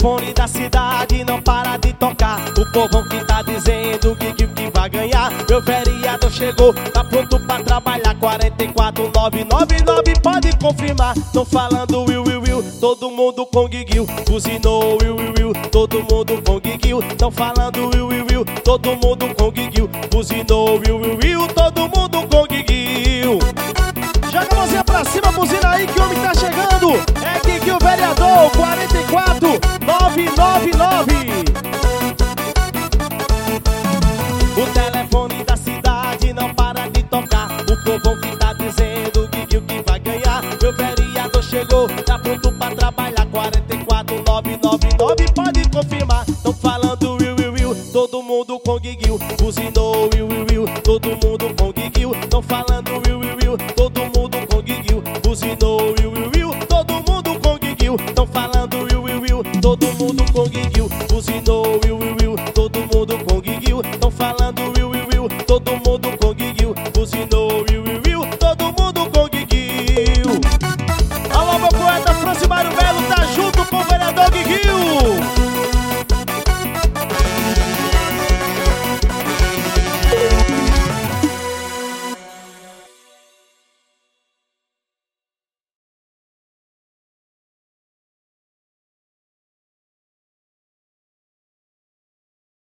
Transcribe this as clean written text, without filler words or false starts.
telefone da cidade não para de tocar. O povão que tá dizendo que vai ganhar. Meu vereador chegou, tá pronto pra trabalhar. 44999 pode confirmar. Tão falando will, will, will, todo mundo com guiguil. Buzinou will, will, will, todo mundo com guiguil. Tão falando will, will, will, todo mundo com guiguil. Buzinou will, will, will, todo mundo com guiguil. Joga a mãozinha pra cima, buzina aí que o homem tá chegando. É Guiguil vereador, 44999. O telefone da cidade não para de tocar. O povão que tá dizendo Guiguil que vai ganhar. Meu vereador chegou, tá pronto pra trabalhar. 44999 pode confirmar. Tão falando will, will, will, todo mundo com Guiguil. Buzinou will, will, will, todo mundo com Guiguil. Tão falando will, will, will, todo mundo com Guiguil. Buzinou will, will, will, todo mundo com Guiguil. Tão falando will, will, will, todo mundo com Guiguil. Buzinou will, will, will, todo mundo com Guiguil. Tão falando will, will, will, todo mundo com Guiguil. Buzinou will, will,